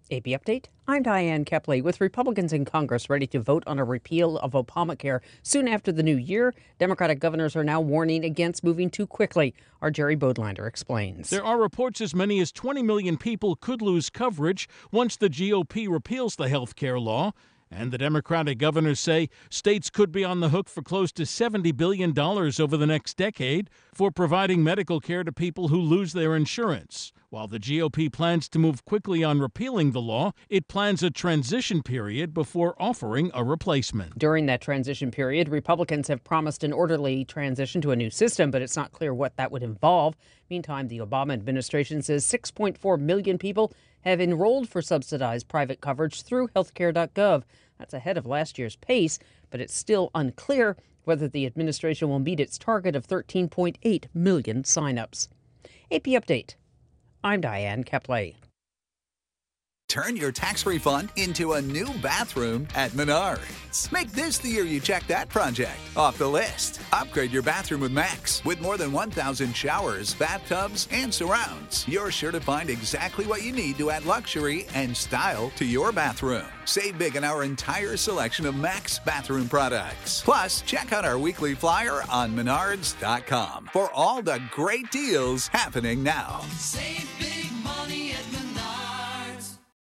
AP Update. I'm Diane Kepley. With Republicans in Congress ready to vote on a repeal of Obamacare soon after the new year, Democratic governors are now warning against moving too quickly. Our Jerry Bodlander explains. There are reports as many as 20 million people could lose coverage once the GOP repeals the health care law. And the Democratic governors say states could be on the hook for close to $70 billion over the next decade for providing medical care to people who lose their insurance. While the GOP plans to move quickly on repealing the law, it plans a transition period before offering a replacement. During that transition period, Republicans have promised an orderly transition to a new system, but it's not clear what that would involve. Meantime, the Obama administration says 6.4 million people have enrolled for subsidized private coverage through healthcare.gov. That's ahead of last year's pace, but it's still unclear whether the administration will meet its target of 13.8 million signups. AP Update. I'm Diane Kepley. Turn your tax refund into a new bathroom at Menards. Make this the year you check that project off the list. Upgrade your bathroom with Max. With more than 1,000 showers, bathtubs, and surrounds, you're sure to find exactly what you need to add luxury and style to your bathroom. Save big on our entire selection of Max bathroom products. Plus, check out our weekly flyer on Menards.com for all the great deals happening now. Save big